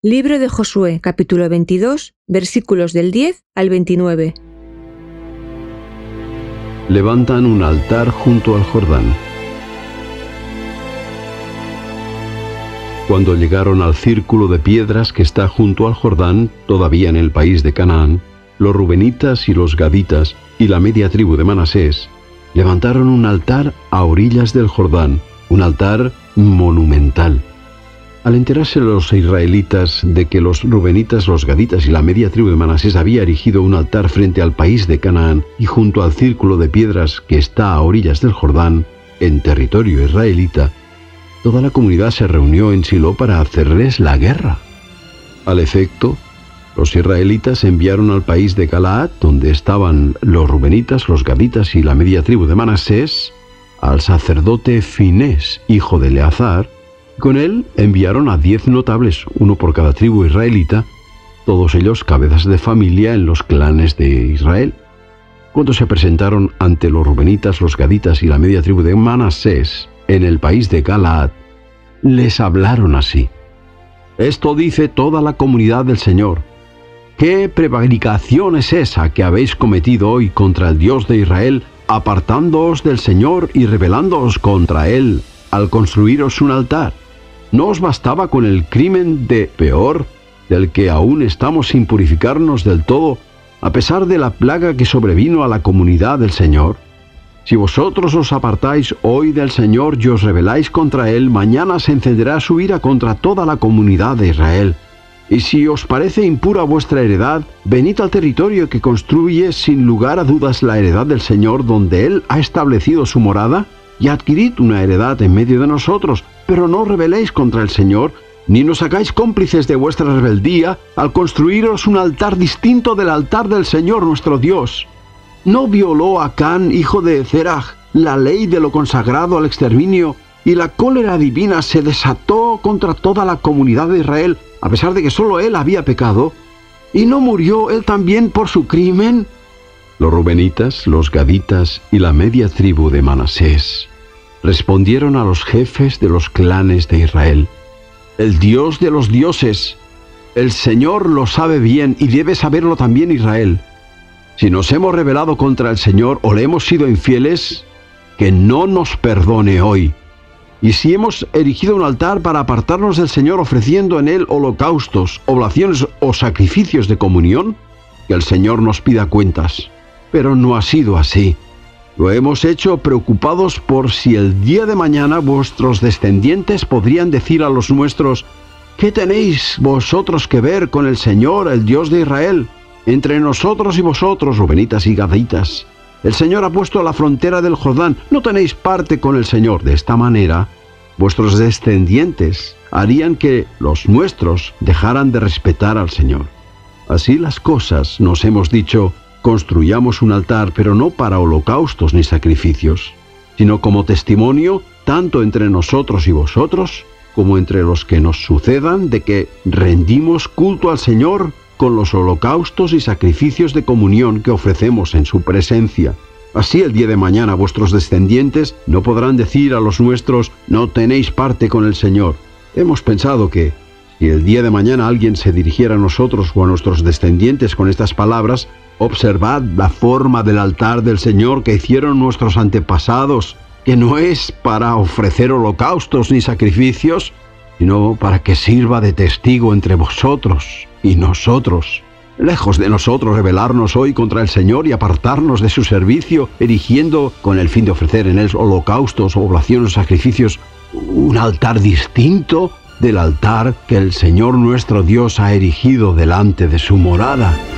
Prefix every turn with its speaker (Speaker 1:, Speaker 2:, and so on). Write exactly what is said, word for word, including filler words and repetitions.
Speaker 1: Libro de Josué, capítulo veintidós, versículos del diez al veintinueve.
Speaker 2: Levantan un altar junto al Jordán. Cuando llegaron al círculo de piedras que está junto al Jordán, todavía en el país de Canaán, los rubenitas y los gaditas y la media tribu de Manasés levantaron un altar a orillas del Jordán, un altar monumental. Al enterarse los israelitas de que los rubenitas, los gaditas y la media tribu de Manasés había erigido un altar frente al país de Canaán y junto al círculo de piedras que está a orillas del Jordán, en territorio israelita, toda la comunidad se reunió en Silo para hacerles la guerra. Al efecto, los israelitas enviaron al país de Galaad, donde estaban los rubenitas, los gaditas y la media tribu de Manasés, al sacerdote Finés, hijo de Eleazar. Con él enviaron a diez notables, uno por cada tribu israelita, todos ellos cabezas de familia en los clanes de Israel. Cuando se presentaron ante los rubenitas, los gaditas y la media tribu de Manasés en el país de Galaad, les hablaron así: Esto dice toda la comunidad del Señor. ¿Qué prevaricación es esa que habéis cometido hoy contra el Dios de Israel, apartándoos del Señor y rebelándoos contra Él al construiros un altar? ¿No os bastaba con el crimen de Peor, del que aún estamos sin purificarnos del todo, a pesar de la plaga que sobrevino a la comunidad del Señor? Si vosotros os apartáis hoy del Señor y os rebeláis contra Él, mañana se encenderá su ira contra toda la comunidad de Israel. Y si os parece impura vuestra heredad, venid al territorio que construye sin lugar a dudas la heredad del Señor, donde Él ha establecido su morada, y adquirid una heredad en medio de nosotros, pero no rebeléis contra el Señor, ni nos hagáis cómplices de vuestra rebeldía al construiros un altar distinto del altar del Señor nuestro Dios. ¿No violó Acán, hijo de Zeraj, la ley de lo consagrado al exterminio, y la cólera divina se desató contra toda la comunidad de Israel, a pesar de que solo él había pecado? ¿Y no murió él también por su crimen? Los rubenitas, los gaditas y la media tribu de Manasés respondieron a los jefes de los clanes de Israel: El Dios de los dioses, el Señor lo sabe bien y debe saberlo también Israel. Si nos hemos rebelado contra el Señor o le hemos sido infieles, que no nos perdone hoy. Y si hemos erigido un altar para apartarnos del Señor ofreciendo en él holocaustos, oblaciones o sacrificios de comunión, que el Señor nos pida cuentas. Pero no ha sido así. Lo hemos hecho preocupados por si el día de mañana vuestros descendientes podrían decir a los nuestros: ¿Qué tenéis vosotros que ver con el Señor, el Dios de Israel? Entre nosotros y vosotros, rubenitas y gaditas, el Señor ha puesto la frontera del Jordán. No tenéis parte con el Señor. De esta manera, vuestros descendientes harían que los nuestros dejaran de respetar al Señor. Así las cosas, nos hemos dicho: construyamos un altar, pero no para holocaustos ni sacrificios, sino como testimonio, tanto entre nosotros y vosotros, como entre los que nos sucedan, de que rendimos culto al Señor con los holocaustos y sacrificios de comunión que ofrecemos en su presencia. Así el día de mañana vuestros descendientes no podrán decir a los nuestros: no tenéis parte con el Señor. Hemos pensado que, si el día de mañana alguien se dirigiera a nosotros o a nuestros descendientes con estas palabras: observad la forma del altar del Señor que hicieron nuestros antepasados, que no es para ofrecer holocaustos ni sacrificios, sino para que sirva de testigo entre vosotros y nosotros. Lejos de nosotros rebelarnos hoy contra el Señor y apartarnos de su servicio, erigiendo con el fin de ofrecer en él holocaustos, oblaciones o sacrificios, un altar distinto del altar que el Señor nuestro Dios ha erigido delante de su morada.